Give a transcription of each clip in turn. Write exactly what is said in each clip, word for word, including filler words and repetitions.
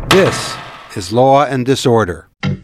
This is Law and Disorder.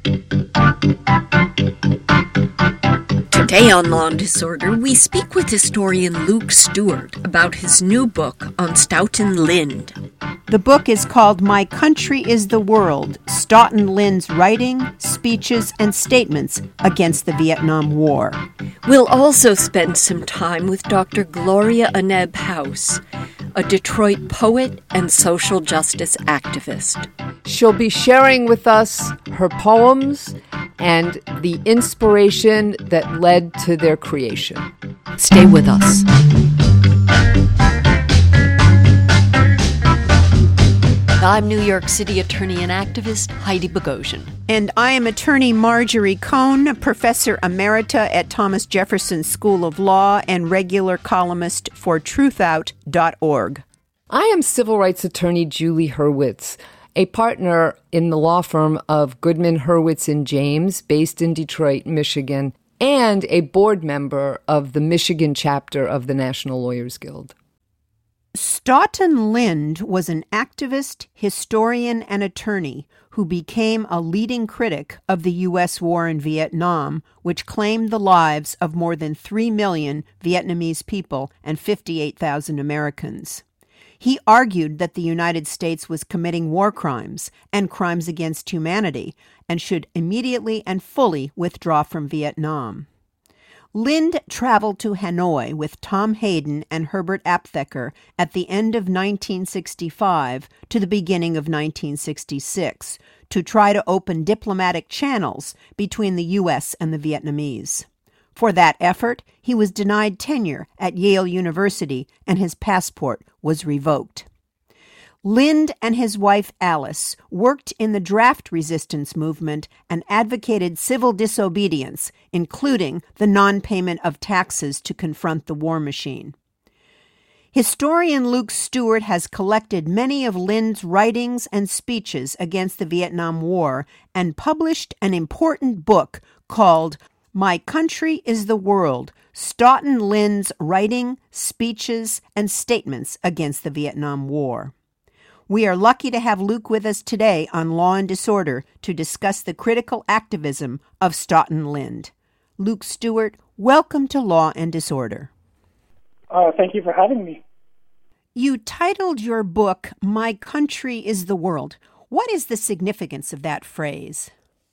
Today on Law and Disorder, we speak with historian Luke Stewart about his new book on Stoughton Lynd. The book is called My Country is the World, Stoughton Lynd's Writing, Speeches, and Statements Against the Vietnam War. We'll also spend some time with Doctor Gloria Aneb House, a Detroit poet and social justice activist. She'll be sharing with us her poems and the inspiration that led to their creation. Stay with us. I'm New York City attorney and activist Heidi Bogosian. And I am attorney Marjorie Cohn, professor emerita at Thomas Jefferson School of Law and regular columnist for truth out dot org. I am civil rights attorney Julie Hurwitz, a partner in the law firm of Goodman, Hurwitz and James, based in Detroit, Michigan, and a board member of the Michigan chapter of the National Lawyers Guild. Stoughton Lynd was an activist, historian, and attorney who became a leading critic of the U S war in Vietnam, which claimed the lives of more than three million Vietnamese people and fifty-eight thousand Americans. He argued that the United States was committing war crimes and crimes against humanity and should immediately and fully withdraw from Vietnam. Lynd traveled to Hanoi with Tom Hayden and Herbert Aptheker at the end of nineteen sixty-five to the beginning of nineteen sixty-six to try to open diplomatic channels between the U S and the Vietnamese. For that effort, he was denied tenure at Yale University and his passport was revoked. Lynd and his wife Alice worked in the draft resistance movement and advocated civil disobedience, including the non-payment of taxes to confront the war machine. Historian Luke Stewart has collected many of Lynd's writings and speeches against the Vietnam War and published an important book called My Country is the World, Stoughton Lynd's Writing, Speeches, and Statements Against the Vietnam War. We are lucky to have Luke with us today on Law and Disorder to discuss the critical activism of Stoughton Lynd. Luke Stewart, welcome to Law and Disorder. Uh, thank you for having me. You titled your book, My Country is the World. What is the significance of that phrase?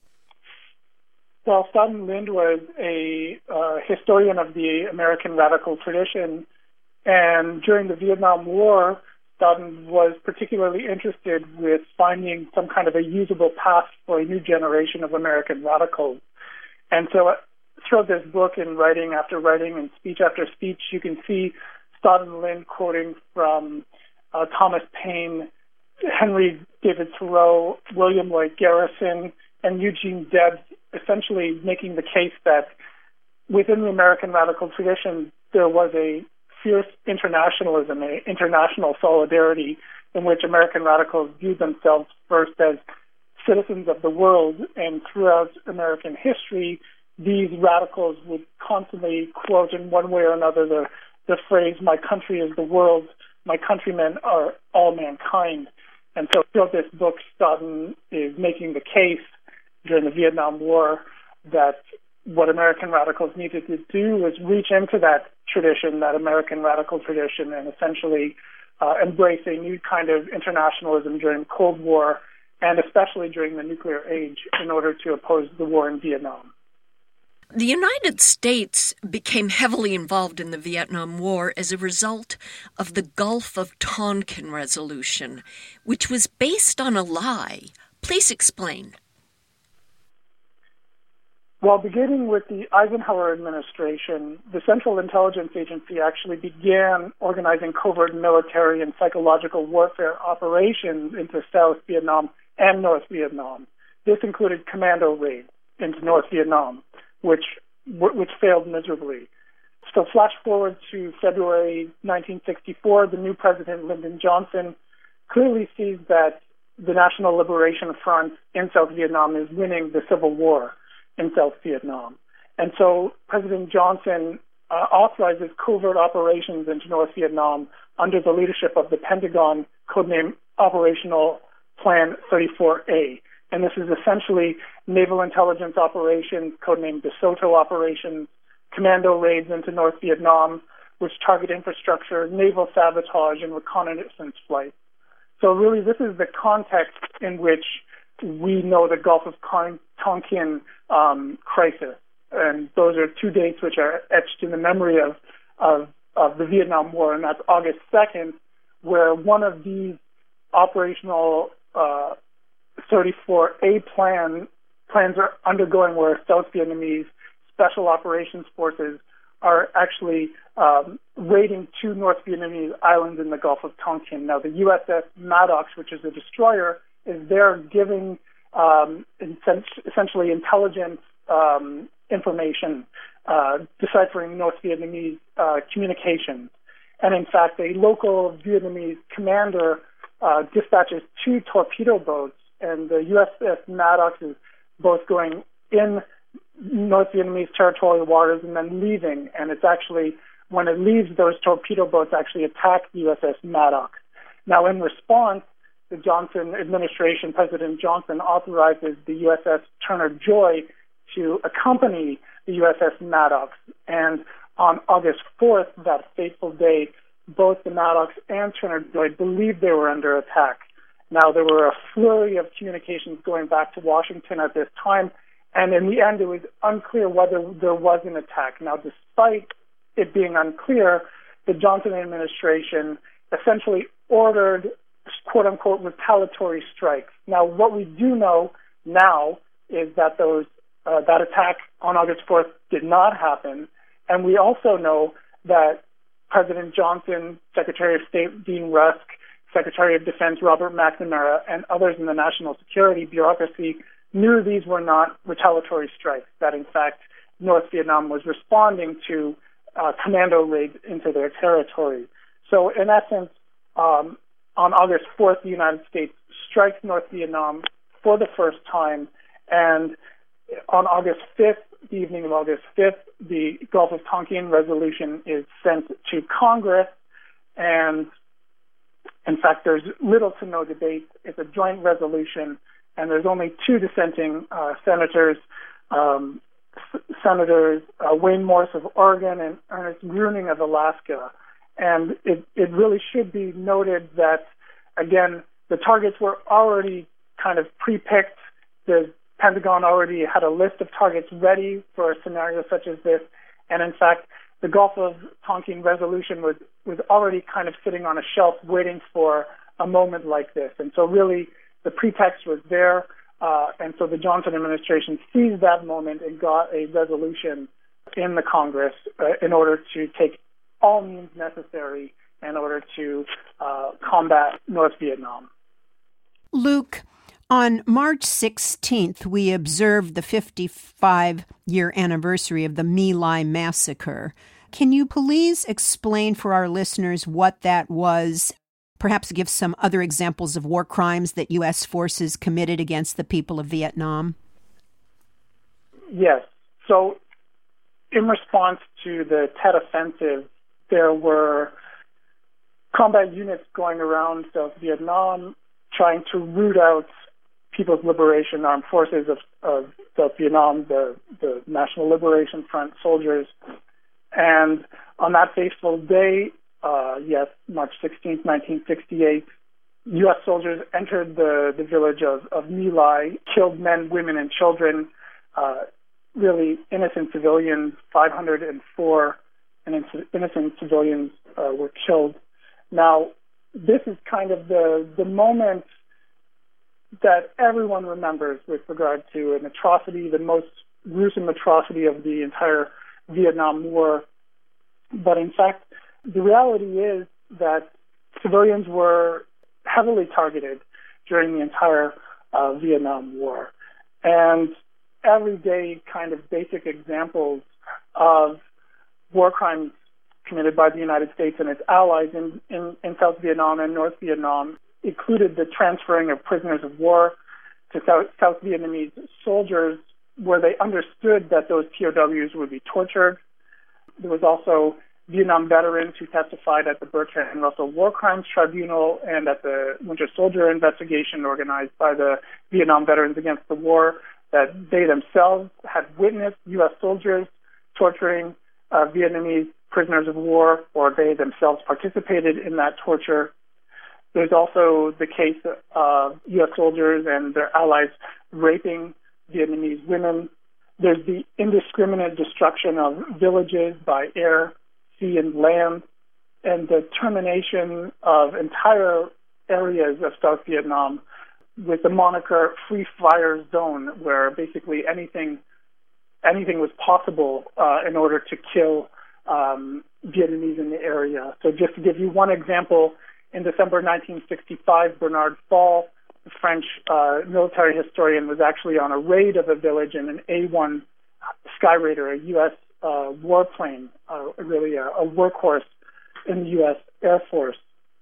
Well, Stoughton Lynd was a uh, historian of the American radical tradition, and during the Vietnam War, Stoughton was particularly interested with finding some kind of a usable path for a new generation of American radicals. And so uh, throughout this book, in writing after writing and speech after speech, you can see Stoughton Lynd quoting from uh, Thomas Paine, Henry David Thoreau, William Lloyd Garrison, and Eugene Debs, essentially making the case that within the American radical tradition, there was a fierce internationalism, a international solidarity in which American radicals viewed themselves first as citizens of the world, and throughout American history, these radicals would constantly quote in one way or another the, the phrase, my country is the world, my countrymen are all mankind. And so throughout this book, Stoughton is making the case during the Vietnam War that what American radicals needed to do was reach into that tradition, that American radical tradition, and essentially uh, embrace a new kind of internationalism during the Cold War, and especially during the nuclear age, in order to oppose the war in Vietnam. The United States became heavily involved in the Vietnam War as a result of the Gulf of Tonkin Resolution, which was based on a lie. Please explain. Well, beginning with the Eisenhower administration, the Central Intelligence Agency actually began organizing covert military and psychological warfare operations into South Vietnam and North Vietnam. This included commando raids into North Vietnam, which which failed miserably. So flash forward to February nineteen sixty-four, the new president, Lyndon Johnson, clearly sees that the National Liberation Front in South Vietnam is winning the civil war in South Vietnam. And so President Johnson uh, authorizes covert operations into North Vietnam under the leadership of the Pentagon, codenamed Operational Plan thirty-four A. And this is essentially naval intelligence operations, codenamed DeSoto operations, commando raids into North Vietnam, which target infrastructure, naval sabotage, and reconnaissance flights. So really, this is the context in which we know the Gulf of Tonkin um, crisis. And those are two dates which are etched in the memory of, of, of the Vietnam War, and that's August second, where one of these operational uh, thirty-four A plan, plans are undergoing, where South Vietnamese Special Operations Forces are actually um, raiding two North Vietnamese islands in the Gulf of Tonkin. Now, the U S S Maddox, which is a destroyer, is there giving um, essentially intelligence um, information, uh, deciphering North Vietnamese uh, communications. And in fact, a local Vietnamese commander uh, dispatches two torpedo boats, and the U S S Maddox is both going in North Vietnamese territorial waters and then leaving. And it's actually, when it leaves, those torpedo boats actually attack the U S S Maddox. Now, in response, the Johnson administration, President Johnson, authorizes the U S S Turner Joy to accompany the U S S Maddox. And on August fourth, that fateful day, both the Maddox and Turner Joy believed they were under attack. Now, there were a flurry of communications going back to Washington at this time, and in the end, it was unclear whether there was an attack. Now, despite it being unclear, the Johnson administration essentially ordered, quote-unquote, retaliatory strikes. Now, what we do know now is that those uh, that attack on August fourth did not happen, and we also know that President Johnson, Secretary of State Dean Rusk, Secretary of Defense Robert McNamara, and others in the national security bureaucracy knew these were not retaliatory strikes, that in fact North Vietnam was responding to uh, commando raids into their territory. So in essence, um, on August fourth, the United States strikes North Vietnam for the first time, and on August fifth, the evening of August fifth, the Gulf of Tonkin resolution is sent to Congress, and in fact, there's little to no debate. It's a joint resolution, and there's only two dissenting uh, senators, um, S- Senators uh, Wayne Morse of Oregon and Ernest Gruening of Alaska. And it, it really should be noted that, again, the targets were already kind of pre-picked. The Pentagon already had a list of targets ready for a scenario such as this. And in fact, the Gulf of Tonkin resolution was, was already kind of sitting on a shelf waiting for a moment like this. And so really the pretext was there. Uh, and so the Johnson administration seized that moment and got a resolution in the Congress uh, in order to take all means necessary in order to uh, combat North Vietnam. Luke, on March sixteenth, we observed the fifty-five-year anniversary of the My Lai massacre. Can you please explain for our listeners what that was? Perhaps give some other examples of war crimes that U S forces committed against the people of Vietnam? Yes. So in response to the Tet Offensive, there were combat units going around South Vietnam trying to root out People's Liberation Armed Forces of, of South Vietnam, the, the National Liberation Front soldiers. And on that fateful day, uh, yes, March sixteenth, nineteen sixty-eight, U S soldiers entered the, the village of, of My Lai, killed men, women, and children, uh, really innocent civilians. five hundred four innocent civilians uh, were killed. Now, this is kind of the, the moment that everyone remembers with regard to an atrocity, the most gruesome atrocity of the entire Vietnam War. But in fact, the reality is that civilians were heavily targeted during the entire uh, Vietnam War. And everyday kind of basic examples of war crimes committed by the United States and its allies in, in, in South Vietnam and North Vietnam included the transferring of prisoners of war to South, South Vietnamese soldiers, where they understood that those P O Ws would be tortured. There was also Vietnam veterans who testified at the Bertrand Russell War Crimes Tribunal and at the Winter Soldier investigation organized by the Vietnam Veterans Against the War, that they themselves had witnessed U S soldiers torturing uh, Vietnamese prisoners of war, or they themselves participated in that torture. There's also the case of U S soldiers and their allies raping Vietnamese women. There's the indiscriminate destruction of villages by air, sea, and land, and the termination of entire areas of South Vietnam with the moniker Free Fire Zone, where basically anything anything was possible uh, in order to kill um, Vietnamese in the area. So just to give you one example, in December nineteen sixty-five, Bernard Fall, the French uh, military historian, was actually on a raid of a village in an A one Skyraider, a U S uh, warplane, uh, really a, a workhorse in the U S Air Force.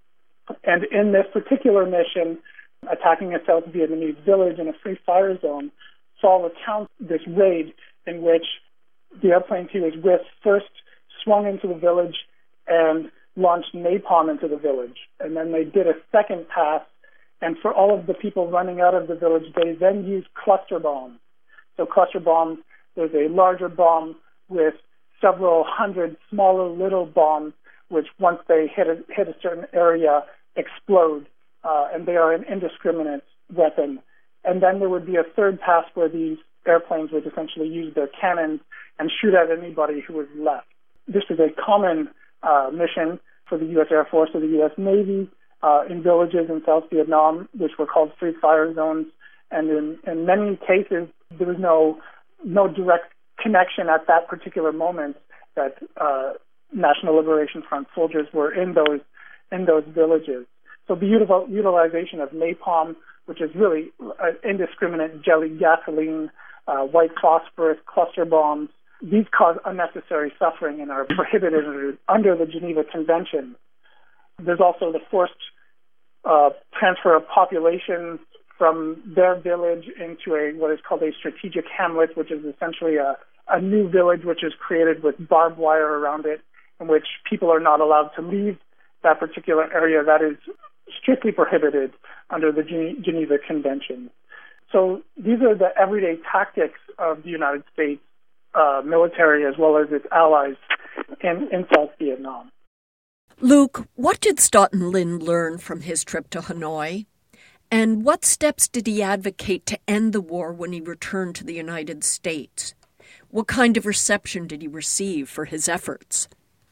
And in this particular mission, attacking a South Vietnamese village in a free fire zone, Fall recounts this raid in which the airplane he was with first swung into the village and launched napalm into the village. And then they did a second pass, and for all of the people running out of the village, they then used cluster bombs. So cluster bombs, there's a larger bomb with several hundred smaller little bombs, which once they hit a, hit a certain area, explode, uh, and they are an indiscriminate weapon. And then there would be a third pass where these airplanes would essentially use their cannons and shoot at anybody who was left. This is a common uh, mission for the U S Air Force or the U S Navy uh, in villages in South Vietnam, which were called free fire zones. And in, in many cases, there was no no direct connection at that particular moment that uh, National Liberation Front soldiers were in those in those villages. So the util- utilization of napalm, which is really uh, indiscriminate jelly gasoline, uh, white phosphorus, cluster bombs, these cause unnecessary suffering and are prohibited under the Geneva Convention. There's also the forced uh, transfer of populations from their village into a what is called a strategic hamlet, which is essentially a, a new village which is created with barbed wire around it, in which people are not allowed to leave that particular area. That is strictly prohibited under the Gen- Geneva Convention. So these are the everyday tactics of the United States uh, military as well as its allies in, in South Vietnam. Luke, what did Staughton Lynd learn from his trip to Hanoi? And what steps did he advocate to end the war when he returned to the United States? What kind of reception did he receive for his efforts?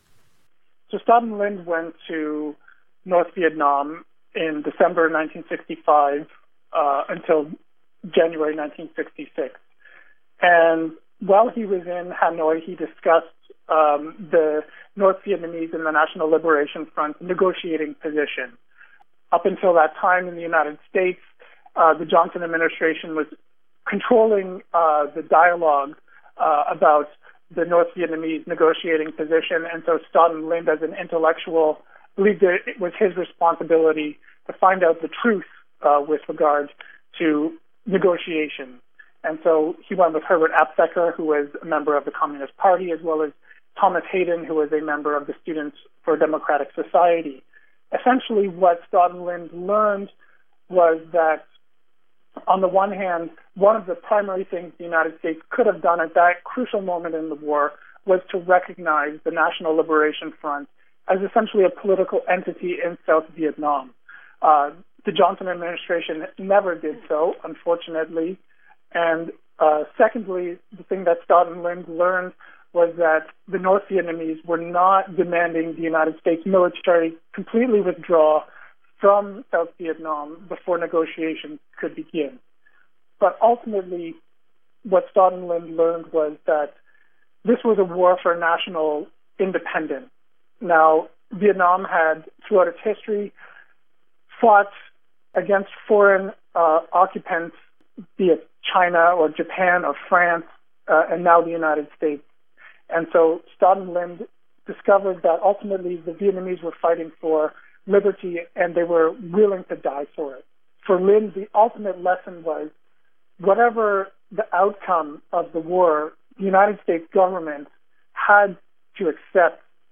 So Staughton Lynd went to North Vietnam in December nineteen sixty-five uh, until January nineteen sixty-six. And while he was in Hanoi, he discussed um, the North Vietnamese and the National Liberation Front negotiating position. Up until that time in the United States, uh, the Johnson administration was controlling uh, the dialogue uh, about the North Vietnamese negotiating position, and so Staughton Lynd, as an intellectual, believed that it was his responsibility to find out the truth uh, with regard to negotiation. And so he went with Herbert Aptheker, who was a member of the Communist Party, as well as Thomas Hayden, who was a member of the Students for Democratic Society. Essentially, what Staughton Lynd learned was that, on the one hand, one of the primary things the United States could have done at that crucial moment in the war was to recognize the National Liberation Front as essentially a political entity in South Vietnam. Uh, the Johnson administration never did so, unfortunately. And uh, secondly, the thing that Staughton Lynd learned was that the North Vietnamese were not demanding the United States military completely withdraw from South Vietnam before negotiations could begin. But ultimately, what Staughton Lynd learned was that this was a war for national independence. Now, Vietnam had, throughout its history, fought against foreign uh, occupants, be it China or Japan or France, uh, and now the United States. And so Staughton Lynd discovered that ultimately the Vietnamese were fighting for liberty and they were willing to die for it. For Lynd, the ultimate lesson was whatever the outcome of the war, the United States government had to accept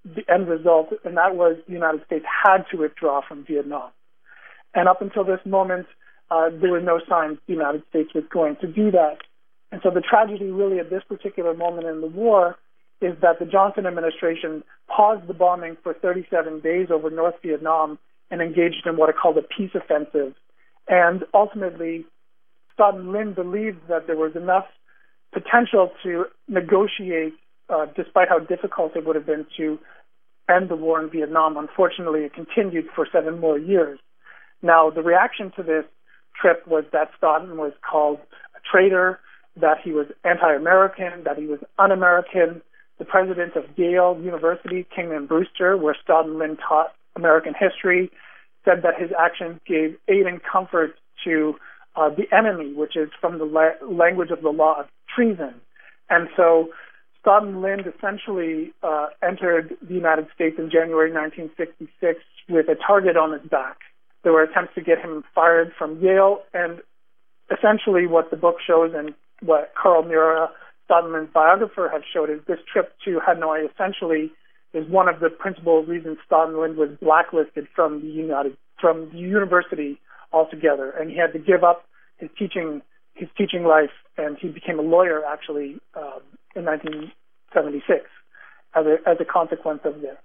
the end result, and that was the United States had to withdraw from Vietnam. And up until this moment, uh, there were no signs the United States was going to do that. And so the tragedy really at this particular moment in the war is that the Johnson administration paused the bombing for thirty-seven days over North Vietnam and engaged in what are called a peace offensive. And ultimately, Staughton Lynd believed that there was enough potential to negotiate, uh, despite how difficult it would have been to end the war in Vietnam. Unfortunately, it continued for seven more years. Now, the reaction to this trip was that Staughton was called a traitor, that he was anti-American, that he was un-American. The president of Yale University, Kingman Brewster, where Staughton Lynd taught American history, said that his actions gave aid and comfort to uh, the enemy, which is from the la- language of the law of treason. And so Staughton Lynd essentially uh, entered the United States in January nineteen sixty-six with a target on his back. There were attempts to get him fired from Yale, and essentially what the book shows and what Carl Mura, Staughton Lynd's biographer, has showed is this trip to Hanoi essentially is one of the principal reasons Staughton Lynd was blacklisted from the United from the university altogether, and he had to give up his teaching his teaching life, and he became a lawyer actually um, in nineteen seventy-six as a as a consequence of this.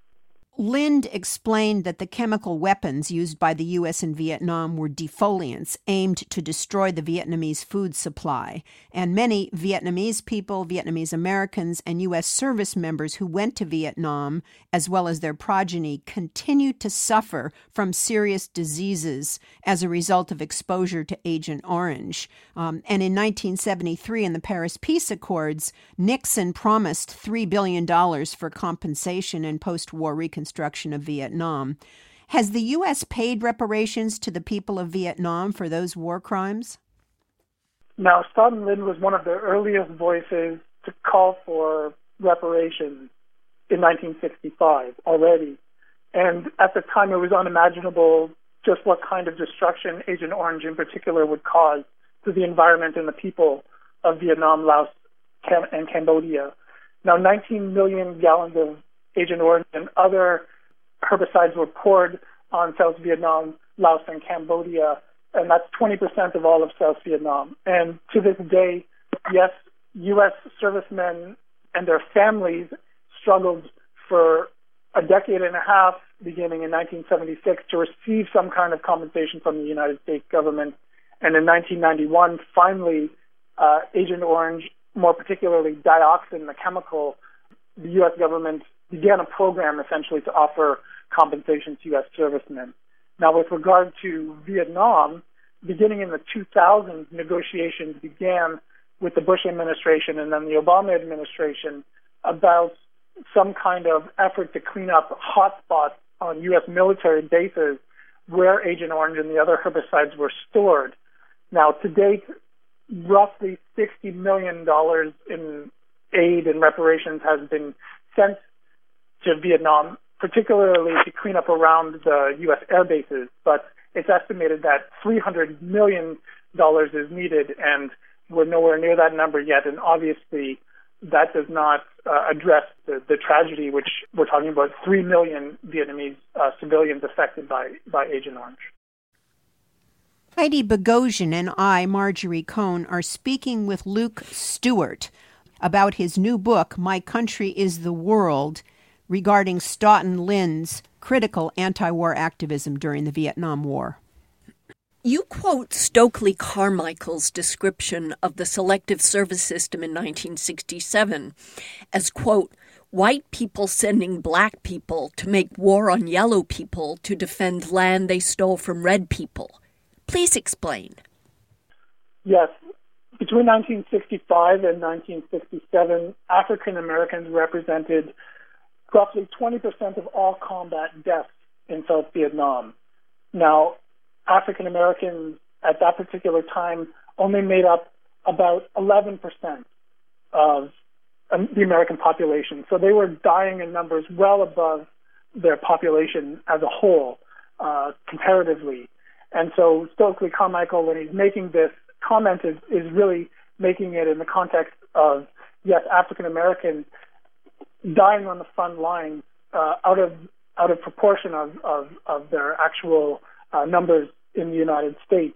Lynd explained that the chemical weapons used by the U S in Vietnam were defoliants aimed to destroy the Vietnamese food supply, and many Vietnamese people, Vietnamese Americans, and U S service members who went to Vietnam, as well as their progeny, continued to suffer from serious diseases as a result of exposure to Agent Orange. Um, and in nineteen seventy-three, in the Paris Peace Accords, Nixon promised three billion dollars for compensation and post-war reconstruction. Construction of Vietnam. Has the U S paid reparations to the people of Vietnam for those war crimes? Now, Staughton Lynd was one of the earliest voices to call for reparations in nineteen sixty-five already. And at the time, it was unimaginable just what kind of destruction Agent Orange in particular would cause to the environment and the people of Vietnam, Laos, Cam- and Cambodia. Now, nineteen million gallons of Agent Orange and other herbicides were poured on South Vietnam, Laos, and Cambodia, and that's twenty percent of all of South Vietnam. And to this day, yes, U S servicemen and their families struggled for a decade and a half, beginning in nineteen seventy-six, to receive some kind of compensation from the United States government. And in nineteen ninety-one, finally, uh, Agent Orange, more particularly dioxin, the chemical, the U S government began a program essentially to offer compensation to U S servicemen. Now, with regard to Vietnam, beginning in the two thousands, negotiations began with the Bush administration and then the Obama administration about some kind of effort to clean up hotspots on U S military bases where Agent Orange and the other herbicides were stored. Now, to date, roughly sixty million dollars in aid and reparations has been sent to Vietnam, particularly to clean up around the U S air bases, but it's estimated that three hundred million dollars is needed, and we're nowhere near that number yet, and obviously that does not uh, address the, the tragedy, which we're talking about three million Vietnamese uh, civilians affected by, by Agent Orange. Heidi Bogosian and I, Marjorie Cohn, are speaking with Luke Stewart about his new book, My Country is the World, regarding Staughton Lynd's critical anti-war activism during the Vietnam War. You quote Stokely Carmichael's description of the Selective Service System in nineteen sixty-seven as, quote, white people sending black people to make war on yellow people to defend land they stole from red people. Please explain. Yes. Between nineteen sixty-five and nineteen sixty-seven, African Americans represented roughly twenty percent of all combat deaths in South Vietnam. Now, African Americans at that particular time only made up about eleven percent of um, the American population. So they were dying in numbers well above their population as a whole, uh, comparatively. And so Stokely Carmichael, when he's making this comment, is, is really making it in the context of, yes, African Americans dying on the front line uh, out of out of proportion of, of, of their actual uh, numbers in the United States.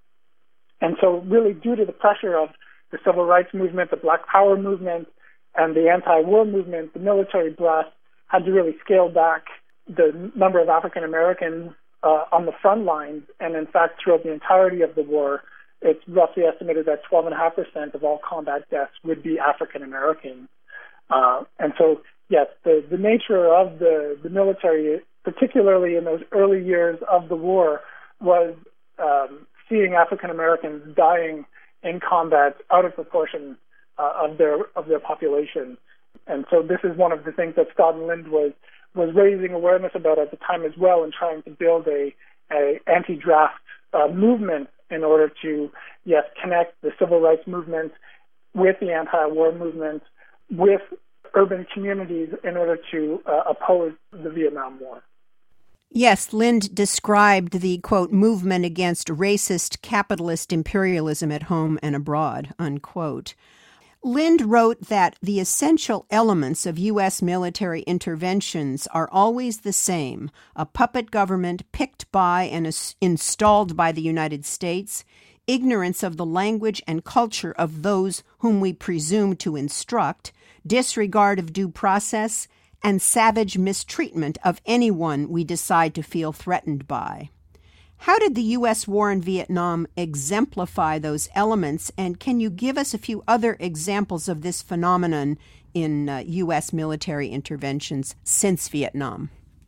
And so really due to the pressure of the civil rights movement, the Black Power movement, and the anti-war movement, the military brass had to really scale back the number of African Americans uh, on the front lines. And in fact, throughout the entirety of the war, it's roughly estimated that twelve point five percent of all combat deaths would be African Americans. Uh, and so, yes, the, the nature of the, the military, particularly in those early years of the war, was um, seeing African Americans dying in combat out of proportion uh, of their of their population. And so this is one of the things that Scott and Lind was was raising awareness about at the time as well, and trying to build a, a anti-draft uh, movement in order to, yes, connect the civil rights movement with the anti-war movement, with urban communities in order to uh, oppose the Vietnam War. Yes, Lind described the, quote, movement against racist capitalist imperialism at home and abroad, unquote. Lind wrote that the essential elements of U S military interventions are always the same: a puppet government picked by and is installed by the United States, ignorance of the language and culture of those whom we presume to instruct, disregard of due process, and savage mistreatment of anyone we decide to feel threatened by. How did the U S war in Vietnam exemplify those elements, and can you give us a few other examples of this phenomenon in uh, U S military interventions since Vietnam?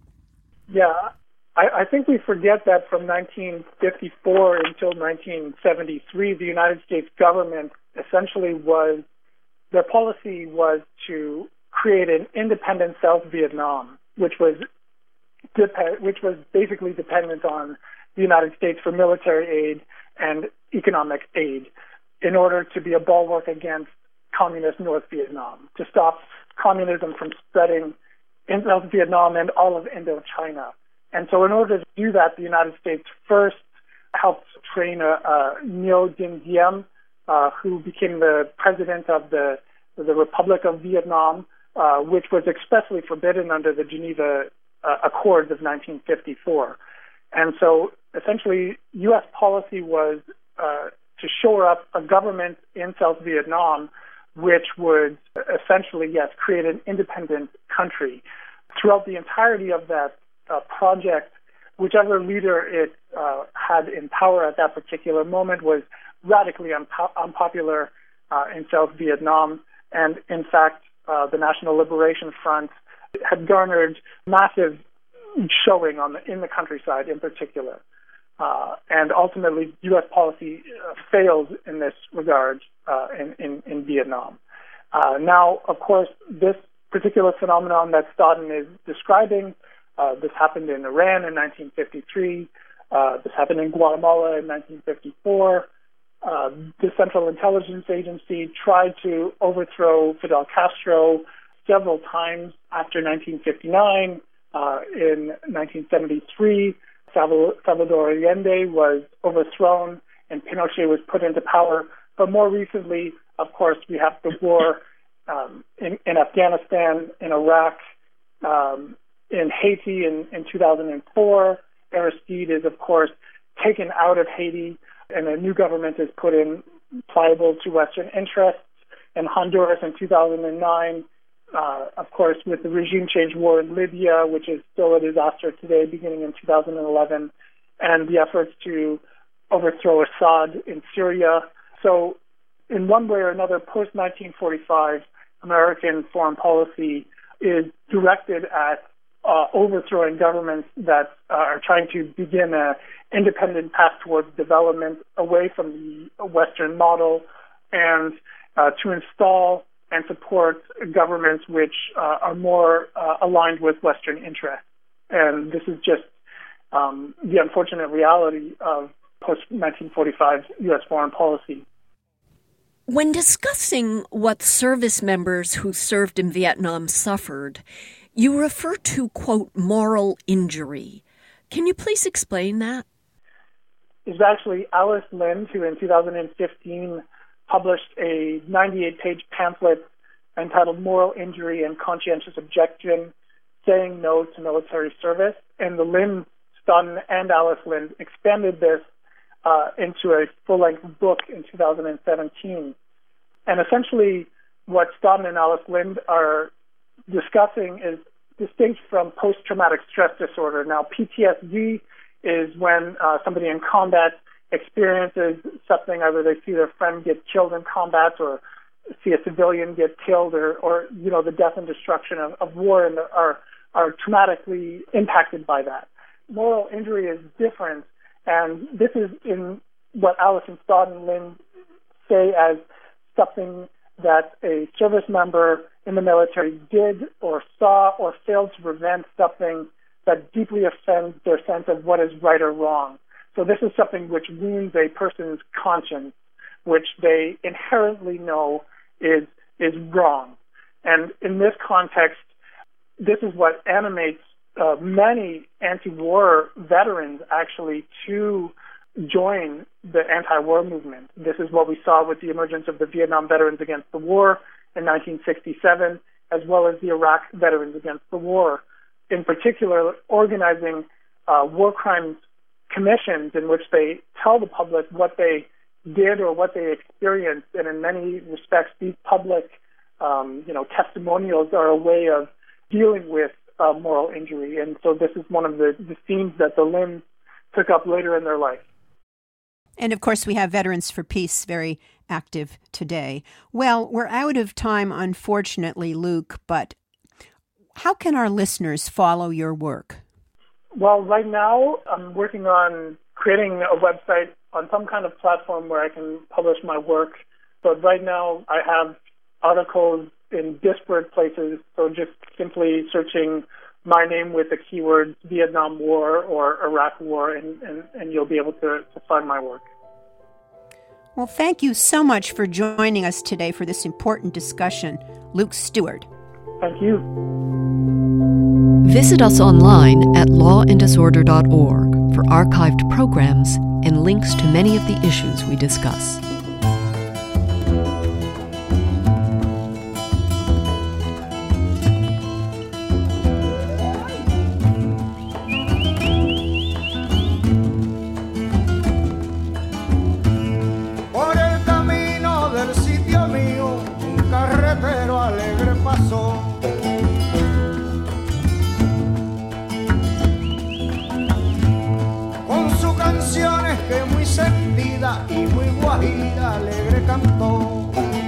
Yeah, I, I think we forget that from nineteen fifty-four until nineteen seventy-three, the United States government essentially was, their policy was to create an independent South Vietnam, which was dep- which was basically dependent on the United States for military aid and economic aid in order to be a bulwark against communist North Vietnam, to stop communism from spreading in South Vietnam and all of Indochina. And so in order to do that, the United States first helped train a, a Ngo Dinh Diem, uh, who became the president of the, the Republic of Vietnam, uh, which was expressly forbidden under the Geneva uh, Accords of nineteen fifty-four. And so essentially, U S policy was uh, to shore up a government in South Vietnam which would essentially, yes, create an independent country. Throughout the entirety of that uh, project, whichever leader it uh, had in power at that particular moment was radically unpo- unpopular uh, in South Vietnam. And in fact, uh, the National Liberation Front had garnered massive showing on the, in the countryside in particular. Uh, and ultimately, U S policy uh, failed in this regard uh, in, in, in Vietnam. Uh, now, of course, this particular phenomenon that Stodden is describing, uh, this happened in Iran in nineteen fifty-three, uh, this happened in Guatemala in nineteen fifty-four. Uh, the Central Intelligence Agency tried to overthrow Fidel Castro several times after nineteen fifty-nine. Uh, in nineteen seventy-three, Salvador Allende was overthrown and Pinochet was put into power. But more recently, of course, we have the war um, in, in Afghanistan, in Iraq, um, in Haiti in, in two thousand four. Aristide is, of course, taken out of Haiti, and a new government is put in pliable to Western interests. In Honduras in two thousand nine, Uh, of course, with the regime change war in Libya, which is still a disaster today, beginning in two thousand eleven, and the efforts to overthrow Assad in Syria. So in one way or another, post nineteen forty-five, American foreign policy is directed at uh, overthrowing governments that uh, are trying to begin an independent path towards development away from the Western model, and uh, to install and support governments which uh, are more uh, aligned with Western interests. And this is just um, the unfortunate reality of post nineteen forty-five U S foreign policy. When discussing what service members who served in Vietnam suffered, you refer to, quote, moral injury. Can you please explain that? It's actually Alice Lind, who in two thousand fifteen published a ninety-eight page pamphlet entitled Moral Injury and Conscientious Objection saying no to military service. And the Lind, Staughton, and Alice Lind expanded this uh, into a full-length book in two thousand seventeen. And essentially, what Staughton and Alice Lind are discussing is distinct from post-traumatic stress disorder. Now, P T S D is when uh, somebody in combat experiences something, either they see their friend get killed in combat or see a civilian get killed, or, or you know, the death and destruction of, of war, and are are traumatically impacted by that. Moral injury is different, and this is in what Alice and Staughton Lind say as something that a service member in the military did or saw or failed to prevent, something that deeply offends their sense of what is right or wrong. So this is something which wounds a person's conscience, which they inherently know is is wrong. And in this context, this is what animates uh, many anti-war veterans actually to join the anti-war movement. This is what we saw with the emergence of the Vietnam Veterans Against the War in nineteen sixty-seven, as well as the Iraq Veterans Against the War, in particular organizing uh, war crimes commissions in which they tell the public what they did or what they experienced, and in many respects, these public, um, you know, testimonials are a way of dealing with uh, moral injury. And so this is one of the, the themes that the Linds took up later in their life. And of course, we have Veterans for Peace very active today. Well, we're out of time, unfortunately, Luke, but how can our listeners follow your work? Well, right now, I'm working on creating a website on some kind of platform where I can publish my work. But right now, I have articles in disparate places, so just simply searching my name with the keywords Vietnam War or Iraq War, and, and, and you'll be able to, to find my work. Well, thank you so much for joining us today for this important discussion, Luke Stewart. Thank you. Visit us online at law and disorder dot org for archived programs and links to many of the issues we discuss. Por el camino del sitio mío, un carretero alegre pasó. Canciones que muy sentida y muy guajira alegre cantó.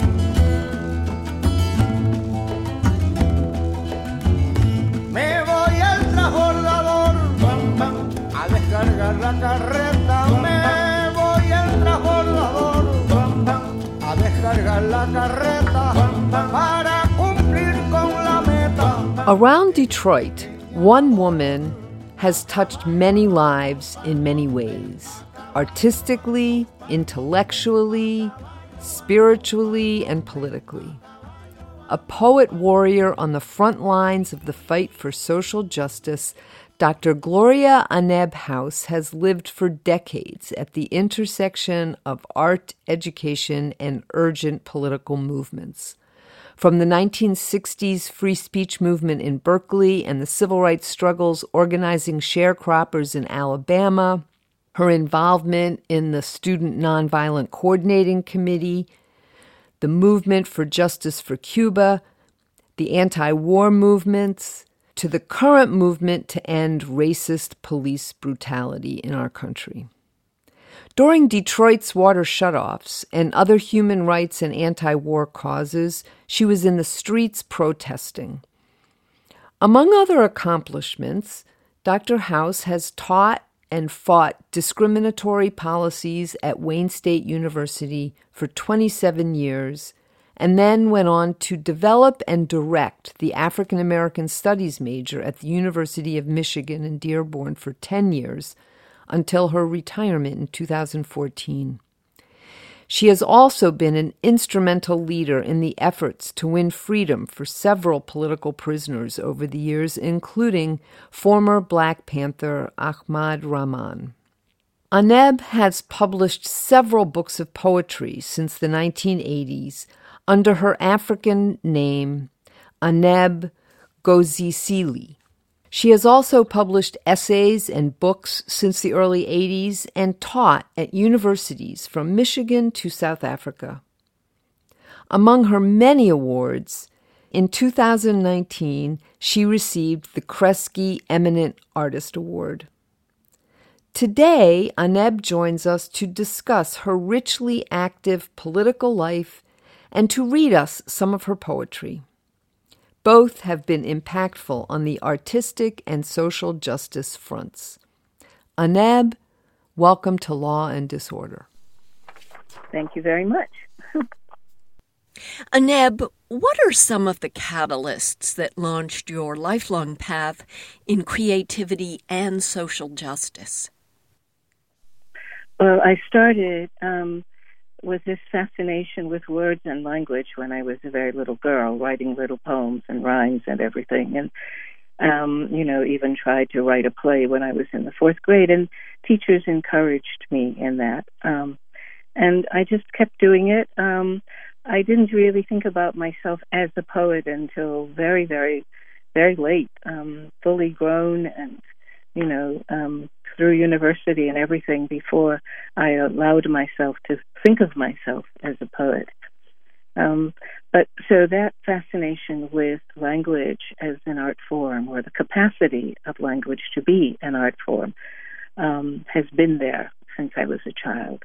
Me voy al transbordador, bam, bam, a descargar la carreta. Me voy al transbordador, bam, bam, a descargar la carreta, bam, bam, para cumplir con la meta. Around Detroit, one woman has touched many lives in many ways, artistically, intellectually, spiritually, and politically. A poet warrior on the front lines of the fight for social justice, Doctor Gloria Aneb House has lived for decades at the intersection of art, education, and urgent political movements. From the nineteen sixties free speech movement in Berkeley and the civil rights struggles organizing sharecroppers in Alabama, her involvement in the Student Nonviolent Coordinating Committee, the movement for justice for Cuba, the anti-war movements, to the current movement to end racist police brutality in our country. During Detroit's water shutoffs and other human rights and anti-war causes, she was in the streets protesting. Among other accomplishments, Doctor House has taught and fought discriminatory policies at Wayne State University for twenty-seven years, and then went on to develop and direct the African American Studies major at the University of Michigan in Dearborn for ten years, until her retirement in two thousand fourteen. She has also been an instrumental leader in the efforts to win freedom for several political prisoners over the years, including former Black Panther Ahmaud Rahman. Aneb has published several books of poetry since the nineteen eighties under her African name, Aneb Gozisili. She has also published essays and books since the early eighties and taught at universities from Michigan to South Africa. Among her many awards, in two thousand nineteen, she received the Kresge Eminent Artist Award. Today, Aneb joins us to discuss her richly active political life and to read us some of her poetry. Both have been impactful on the artistic and social justice fronts. Aneb, welcome to Law and Disorder. Thank you very much. Aneb, what are some of the catalysts that launched your lifelong path in creativity and social justice? Well, I started um, with this fascination with words and language when I was a very little girl, writing little poems and rhymes and everything. And, um, you know, even tried to write a play when I was in the fourth grade. And teachers encouraged me in that. Um, and I just kept doing it. Um, I didn't really think about myself as a poet until very, very, very late, um, fully grown and, you know, um, through university and everything before I allowed myself to think of myself as a poet. Um, but so that fascination with language as an art form, or the capacity of language to be an art form, um, has been there since I was a child.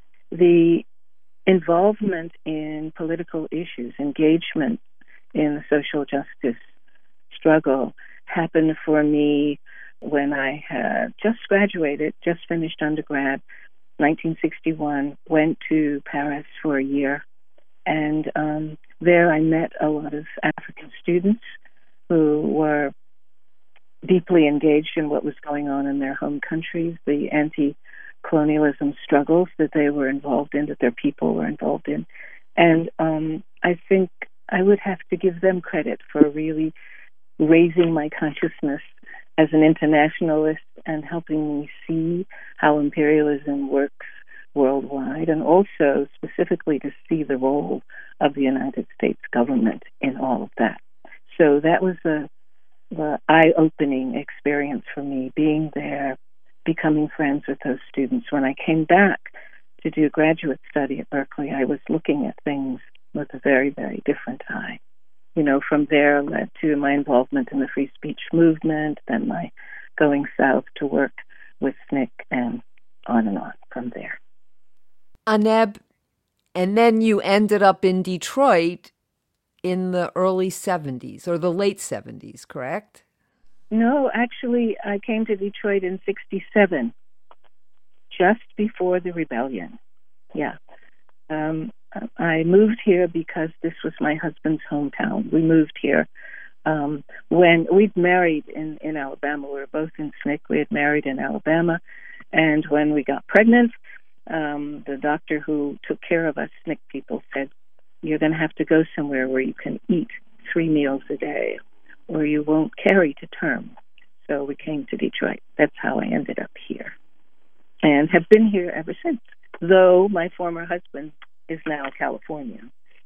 The involvement in political issues, engagement in the social justice struggle happened for me when I had just graduated, just finished undergrad, nineteen sixty-one, went to Paris for a year. And um, there I met a lot of African students who were deeply engaged in what was going on in their home countries, the anti-colonialism struggles that they were involved in, that their people were involved in. And um, I think I would have to give them credit for really raising my consciousness as an internationalist and helping me see how imperialism works worldwide, and also specifically to see the role of the United States government in all of that. So that was a, the eye-opening experience for me, being there, becoming friends with those students. When I came back to do graduate study at Berkeley, I was looking at things with a very, very different eye. You know, from there led to my involvement in the free speech movement, then my going south to work with S N C C, and on and on from there. Aneb, and then you ended up in Detroit in the early seventies, or the late seventies, correct? No, actually, I came to Detroit in sixty-seven, just before the rebellion. Yeah. Um, I moved here because this was my husband's hometown. We moved here um, when we'd married in, in Alabama. We were both in S N C C. We had married in Alabama. And when we got pregnant, um, the doctor who took care of us S N C C people said, you're going to have to go somewhere where you can eat three meals a day or you won't carry to term. So we came to Detroit. That's how I ended up here and have been here ever since, though my former husband is now California.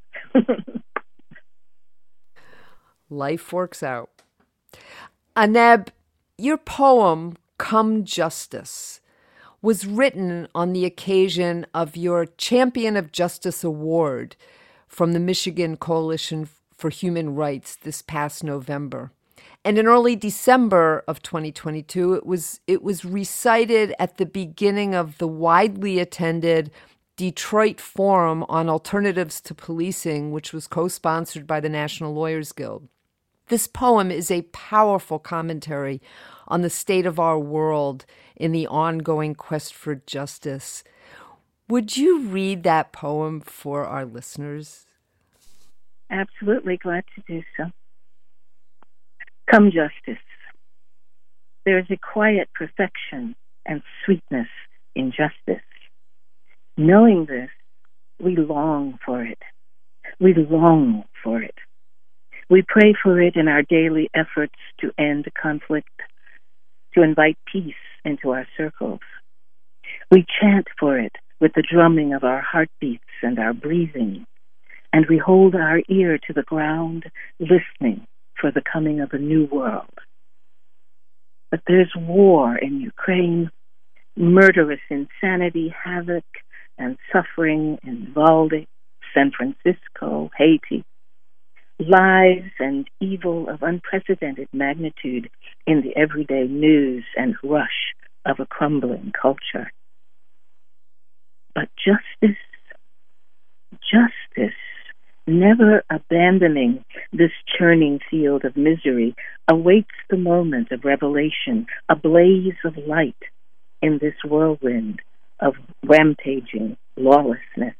Life works out. Aneb, your poem, Come Justice, was written on the occasion of your Champion of Justice Award from the Michigan Coalition for Human Rights this past November. And in early December of twenty twenty-two, it was it was recited at the beginning of the widely attended Detroit Forum on Alternatives to Policing, which was co-sponsored by the National Lawyers Guild. This poem is a powerful commentary on the state of our world in the ongoing quest for justice. Would you read that poem for our listeners? Absolutely, glad to do so. Come, justice. There is a quiet perfection and sweetness in justice. Knowing this, we long for it. We long for it. We pray for it in our daily efforts to end conflict, to invite peace into our circles. We chant for it with the drumming of our heartbeats and our breathing, and we hold our ear to the ground, listening for the coming of a new world. But there's war in Ukraine, murderous insanity, havoc, and suffering in Valde, San Francisco, Haiti, lies and evil of unprecedented magnitude in the everyday news and rush of a crumbling culture. But justice, justice, never abandoning this churning field of misery, awaits the moment of revelation, a blaze of light in this whirlwind of rampaging lawlessness.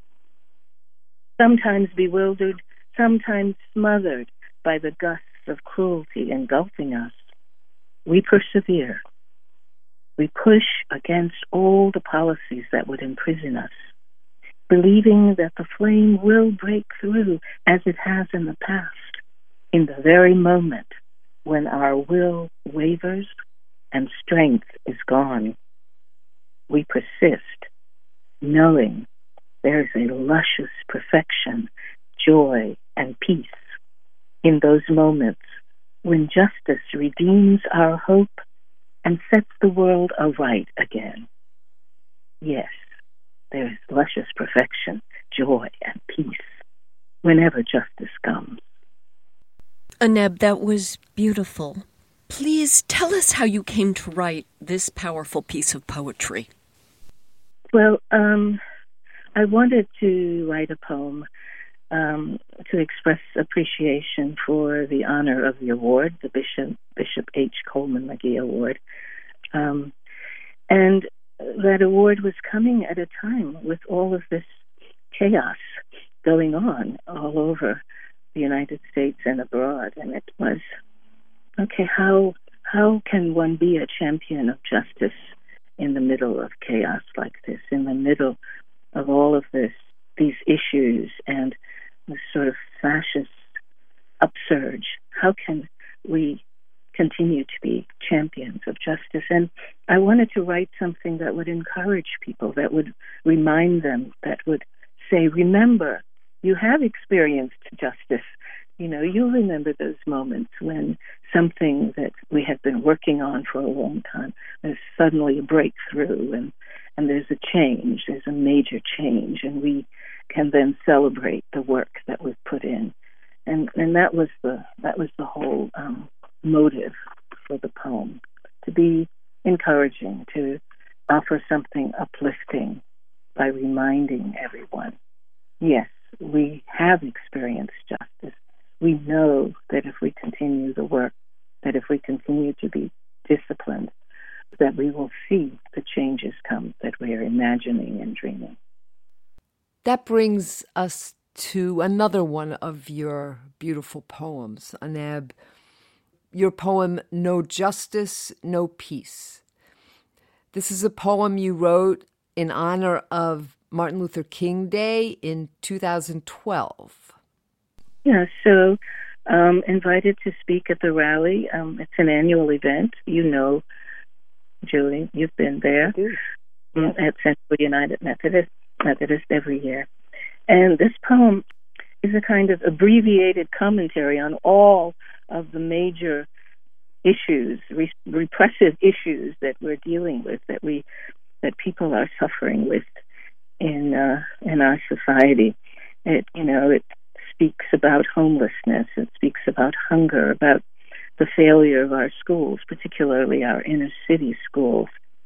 Sometimes bewildered, sometimes smothered by the gusts of cruelty engulfing us, we persevere. We push against all the policies that would imprison us, believing that the flame will break through as it has in the past, in the very moment when our will wavers and strength is gone. We persist, knowing there is a luscious perfection, joy, and peace in those moments when justice redeems our hope and sets the world aright again. Yes, there is luscious perfection, joy, and peace whenever justice comes. Aneb, that was beautiful. Please tell us how you came to write this powerful piece of poetry. Well, um, I wanted to write a poem um, to express appreciation for the honor of the award, the Bishop Bishop H. Coleman McGee Award. Um, and that award was coming at a time with all of this chaos going on all over the United States and abroad. And it was, okay, how how can one be a champion of justice in the middle of chaos like this, in the middle of all of this, these issues and this sort of fascist upsurge? How can we continue to be champions of justice? And I wanted to write something that would encourage people, that would remind them, that would say, remember, you have experienced justice. You know, you'll remember those moments when something that we have been working on for a long time, there's suddenly a breakthrough, and, and there's a change, there's a major change, and we can then celebrate the work that we've put in. And and that was the that was the whole um, motive for the poem, to be encouraging, to offer something uplifting by reminding everyone, yes, we have experienced justice. We know that if we continue the work, that if we continue to be disciplined, that we will see the changes come that we are imagining and dreaming. That brings us to another one of your beautiful poems, Aneb. Your poem, No Justice, No Peace. This is a poem you wrote in honor of Martin Luther King Day in two thousand twelve. Yeah, so um, invited to speak at the rally. Um, it's an annual event. You know, Julie, you've been there um, at Central United Methodist, Methodist every year. And this poem is a kind of abbreviated commentary on all of the major issues, re- repressive issues that we're dealing with, that we, that people are suffering with in uh, in our society. It, you know, it speaks about homelessness. It speaks about hunger, about the failure of our schools, particularly our inner city schools.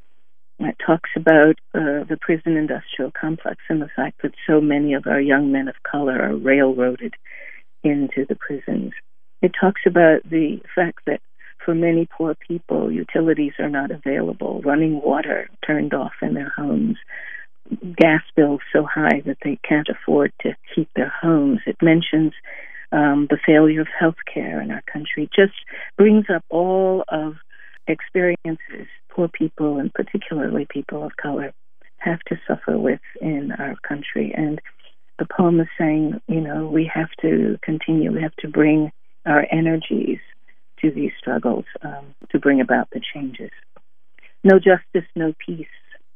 It talks about uh, the prison industrial complex and the fact that so many of our young men of color are railroaded into the prisons. It talks about the fact that for many poor people, utilities are not available, running water turned off in their homes, gas bills so high that they can't afford to keep their homes. It mentions um, the failure of health care in our country. Just brings up all of experiences poor people, and particularly people of color, have to suffer with in our country. And the poem is saying, you know, we have to continue, we have to bring our energies to these struggles um, to bring about the changes. No justice, no peace.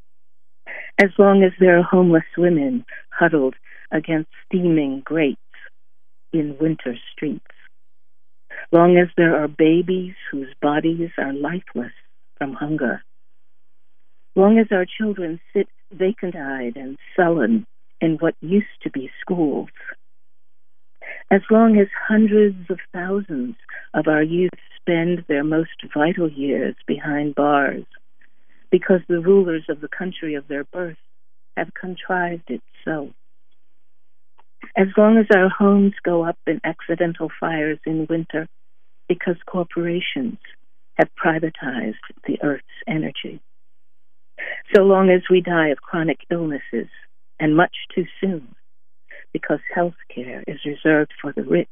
As long as there are homeless women huddled against steaming grates in winter streets. long as there are babies whose bodies are lifeless from hunger, long as our children sit vacant-eyed and sullen in what used to be schools, as long as hundreds of thousands of our youth spend their most vital years behind bars because the rulers of the country of their birth have contrived it so, as long as our homes go up in accidental fires in winter because corporations have privatized the earth's energy, so long as we die of chronic illnesses and much too soon because health care is reserved for the rich,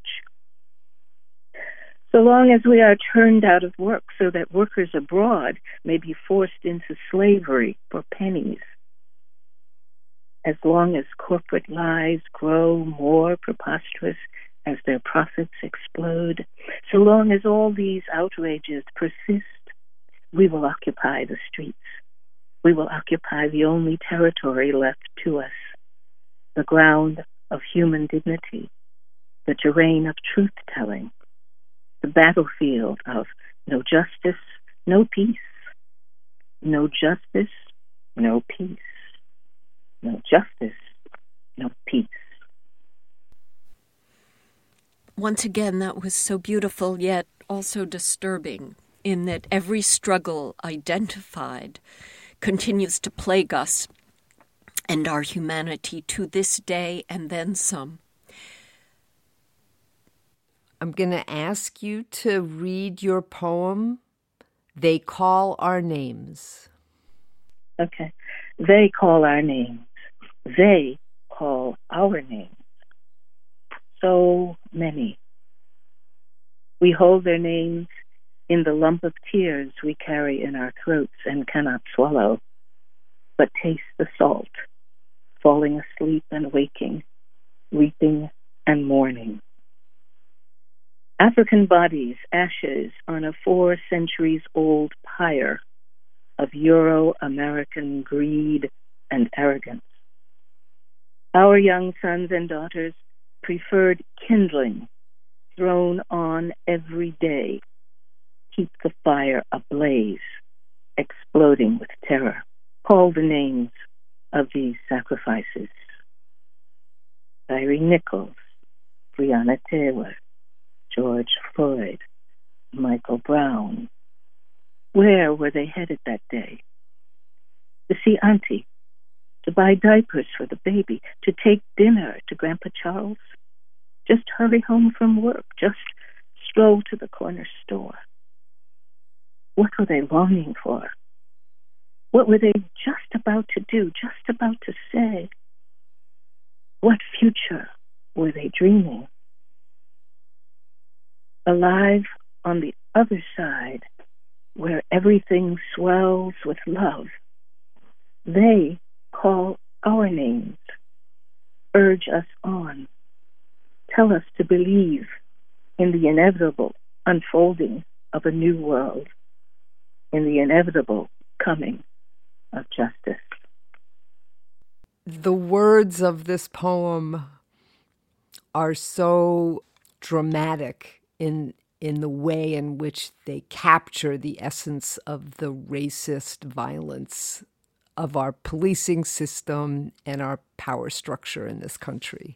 so long as we are turned out of work so that workers abroad may be forced into slavery for pennies, as long as corporate lies grow more preposterous as their profits explode, so long as all these outrages persist, we will occupy the streets. We will occupy the only territory left to us, the ground of human dignity, the terrain of truth-telling, the battlefield of no justice, no peace, no justice, no peace, no justice, no peace. Once again, that was so beautiful, yet also disturbing, in that every struggle identified continues to plague us and our humanity to this day and then some. I'm going to ask you to read your poem, They Call Our Names. Okay. They call our names. They call our names. So many. We hold their names in the lump of tears we carry in our throats and cannot swallow, but taste the salt, falling asleep and waking, weeping and mourning. African bodies, ashes on a four centuries old pyre of Euro-American greed and arrogance. Our young sons and daughters preferred kindling thrown on every day, keep the fire ablaze, exploding with terror. Call the names of these sacrifices. Tyree Nichols, Breonna Taylor, George Floyd, Michael Brown. Where were they headed that day? To see Auntie, to buy diapers for the baby, to take dinner to Grandpa Charles, just hurry home from work, just stroll to the corner store. What were they longing for? What were they just about to do, just about to say? What future were they dreaming? Alive on the other side, where everything swells with love, they call our names, urge us on, tell us to believe in the inevitable unfolding of a new world, in the inevitable coming of justice. The words of this poem are so dramatic in in the way in which they capture the essence of the racist violence of our policing system and our power structure in this country.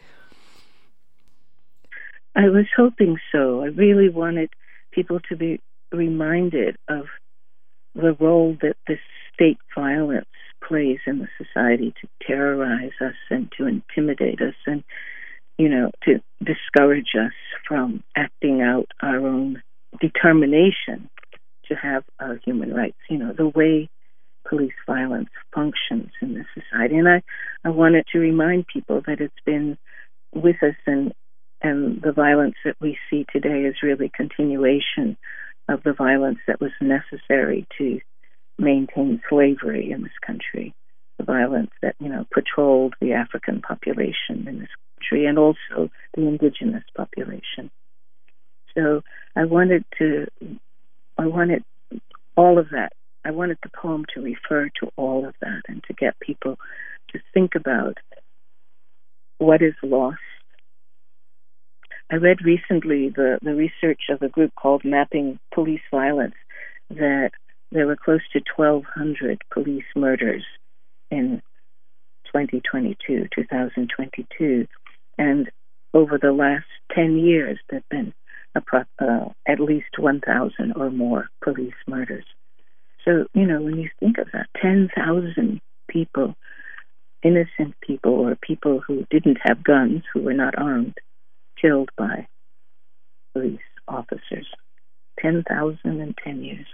I was hoping so. I really wanted people to be reminded of the role that this state violence plays in the society to terrorize us and to intimidate us and, you know, to discourage us from acting out our own determination to have our human rights, you know, the way police violence functions in this society. And I, I wanted to remind people that it's been with us, and and the violence that we see today is really continuation of the violence that was necessary to maintain slavery in this country, the violence that, you know, patrolled the African population in this country and also the indigenous population. So I wanted to, I wanted all of that. I wanted the poem to refer to all of that and to get people to think about what is lost, I read recently the, the research of a group called Mapping Police Violence, that there were close to twelve hundred police murders in twenty twenty-two, two thousand twenty-two. And over the last ten years, there have been a, uh, at least one thousand or more police murders. So, you know, when you think of that, ten thousand people, innocent people or people who didn't have guns, who were not armed, killed by police officers. ten thousand in ten years.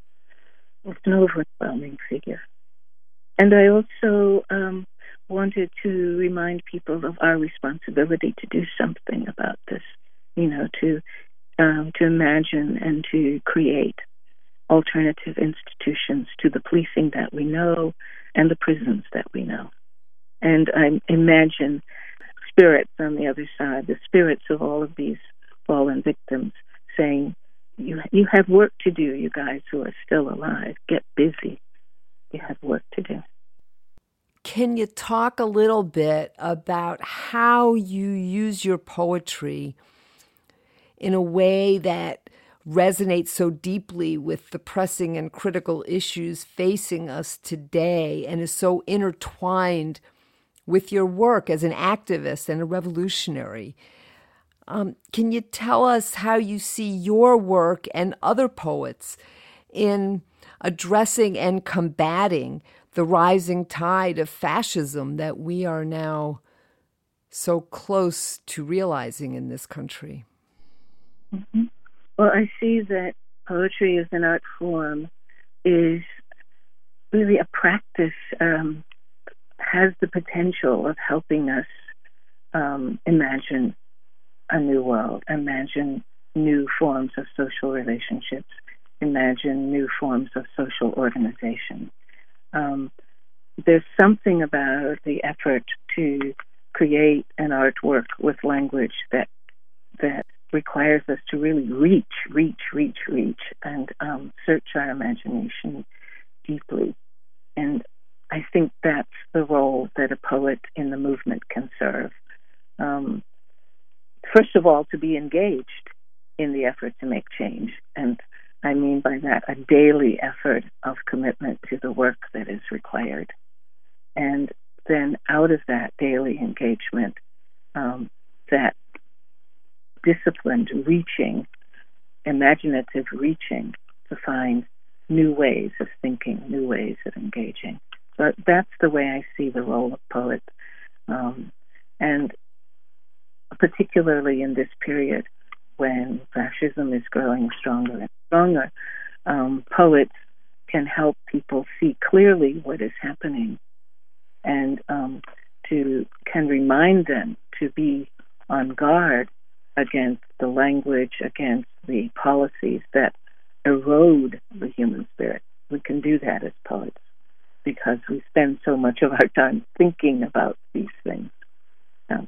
It's an overwhelming figure. And I also um, wanted to remind people of our responsibility to do something about this, you know, to um, to imagine and to create alternative institutions to the policing that we know and the prisons that we know. And I imagine spirits on the other side, the spirits of all of these fallen victims, saying, you you have work to do, you guys who are still alive. Get busy. You have work to do. Can you talk a little bit about how you use your poetry in a way that resonates so deeply with the pressing and critical issues facing us today and is so intertwined with your work as an activist and a revolutionary? Um, can you tell us how you see your work and other poets in addressing and combating the rising tide of fascism that we are now so close to realizing in this country? Mm-hmm. Well, I see that poetry as an art form is really a practice, um, has the potential of helping us um, imagine a new world, imagine new forms of social relationships, imagine new forms of social organization. Um, there's something about the effort to create an artwork with language that that requires us to really reach, reach, reach, reach, and um, search our imagination deeply. And I think that's the role that a poet in the movement can serve. Um, first of all, to be engaged in the effort to make change. And I mean by that a daily effort of commitment to the work that is required. And then out of that daily engagement, um, that disciplined reaching, imaginative reaching to find new ways of thinking, new ways of engaging. But that's the way I see the role of poet. Um, and particularly in this period when fascism is growing stronger and stronger, um, poets can help people see clearly what is happening and um, to can remind them to be on guard against the language, against the policies that erode the human spirit. We can do that as poets because we spend so much of our time thinking about these things. So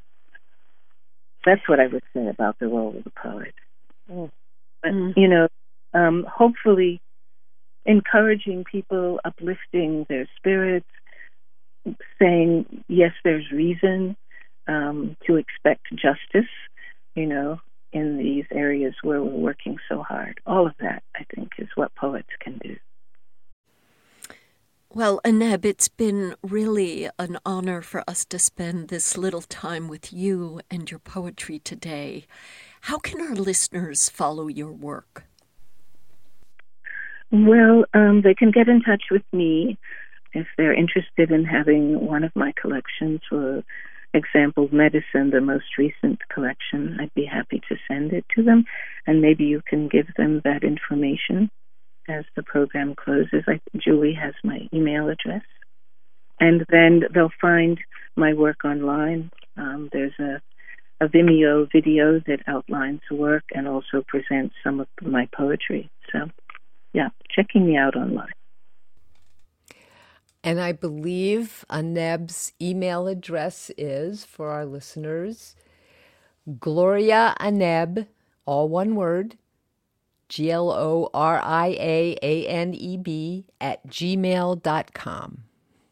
that's what I would say about the role of the poet. Mm. But, mm. you know, um, hopefully encouraging people, uplifting their spirits, saying, yes, there's reason um, to expect justice, you know, in these areas where we're working so hard. All of that, I think, is what poets can do. Well, Aneb, it's been really an honor for us to spend this little time with you and your poetry today. How can our listeners follow your work? Well, um, they can get in touch with me if they're interested in having one of my collections. For example, Medicine, the most recent collection, I'd be happy to send it to them, and maybe you can give them that information as the program closes. I, Julie has my email address. And then they'll find my work online. Um, there's a, a Vimeo video that outlines the work and also presents some of my poetry. So, yeah, checking me out online. And I believe Aneb's email address is, for our listeners, Gloria Aneb, all one word, G L O R I A A N E B, at gmail dot com.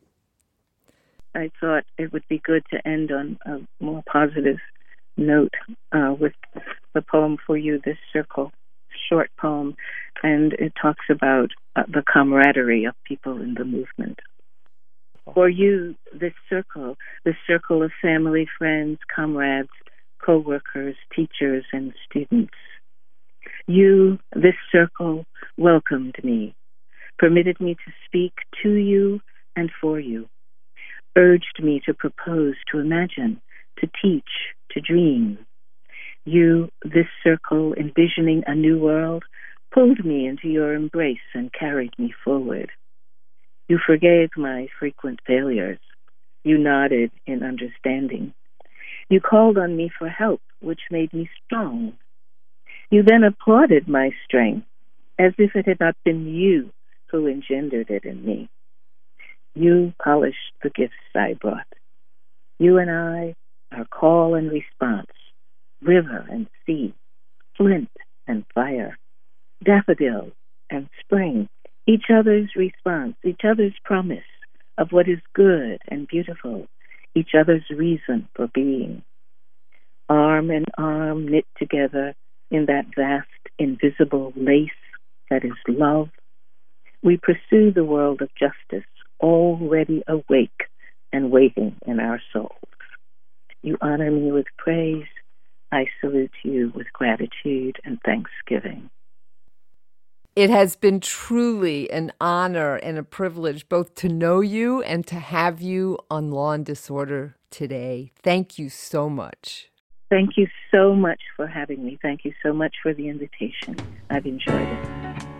I thought it would be good to end on a more positive note uh, with the poem For You, This Circle, short poem, and it talks about uh, the camaraderie of people in the movement. For you, this circle, the circle of family, friends, comrades, co-workers, teachers, and students. You, this circle, welcomed me, permitted me to speak to you and for you, urged me to propose, to imagine, to teach, to dream. You, this circle, envisioning a new world, pulled me into your embrace and carried me forward. You forgave my frequent failures. You nodded in understanding. You called on me for help, which made me strong. You then applauded my strength, as if it had not been you who engendered it in me. You polished the gifts I brought. You and I, our call and response, river and sea, flint and fire, daffodil and spring, each other's response, each other's promise of what is good and beautiful, each other's reason for being. Arm in arm knit together in that vast invisible lace that is love, we pursue the world of justice, already awake and waiting in our souls. You honor me with praise. I salute you with gratitude and thanksgiving. It has been truly an honor and a privilege both to know you and to have you on Law and Disorder today. Thank you so much. Thank you so much for having me. Thank you so much for the invitation. I've enjoyed it.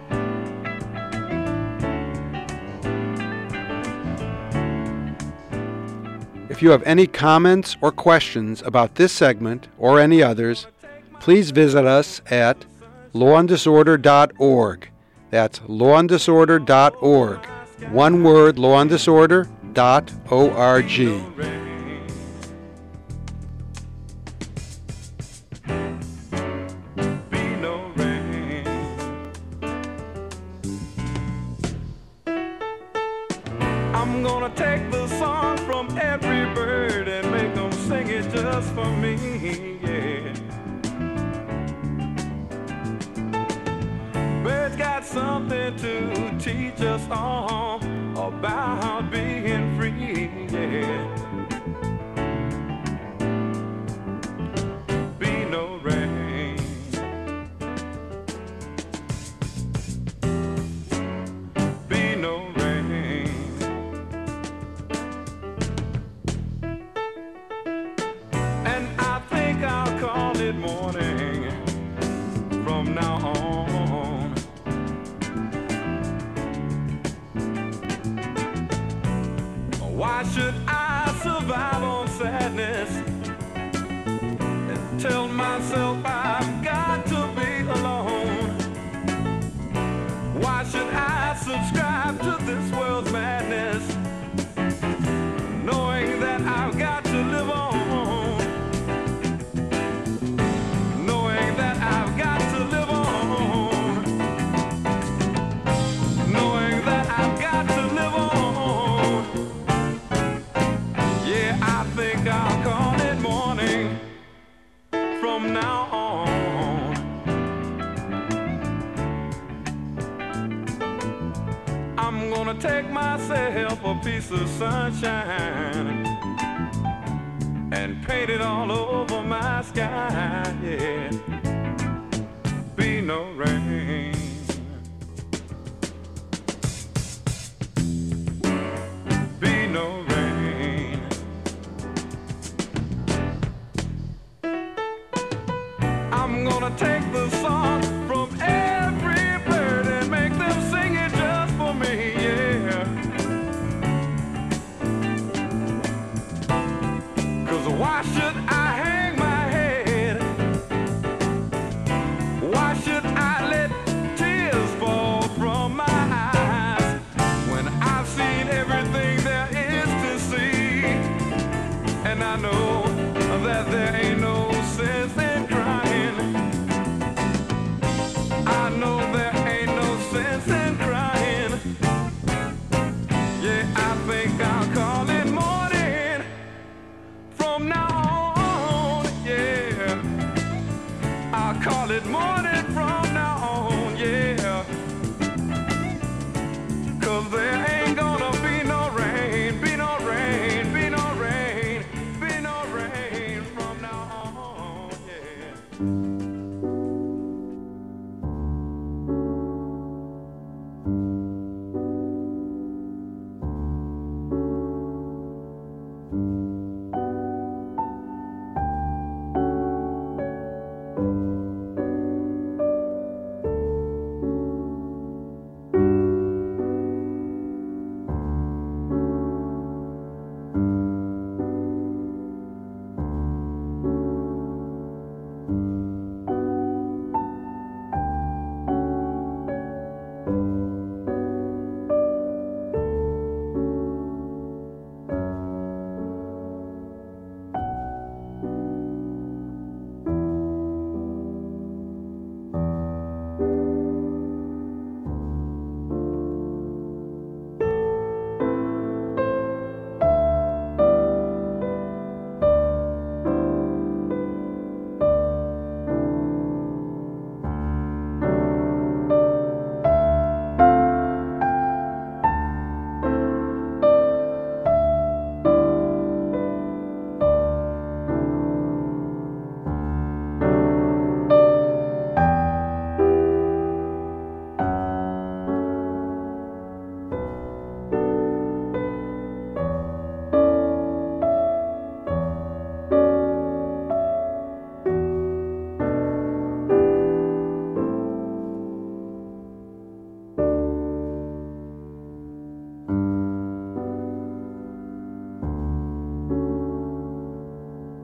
If you have any comments or questions about this segment or any others, please visit us at law and disorder dot org. That's law and disorder dot org. One word, law and disorder dot org. I'm gonna take the song from every bird and make them sing it just for me, yeah. Birds got something to teach us all about being free, yeah. Be no rain. Be no rain. And I think I'll call it morning from now on. Why should I survive on sadness and tell myself I've got to be alone? Why should I subscribe to this world's madness, knowing that I've got to live on? Knowing that I've got to live on. Knowing that I've got to live on. Yeah, I think I'll call it morning from now on. I'm gonna take myself a piece of sunshine and paint it all over my sky, yeah. Be no rain. Be no rain. I'm gonna take the song from every bird and make them sing it just for me, yeah. 'Cause why should I hang my head? Why should I let tears fall from my eyes when I've seen everything there is to see? And I know that there ain't no sense in crying. I know there ain't no sense in crying. Yeah, I think I'll call it morning from now on, yeah. I'll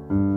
Thank you.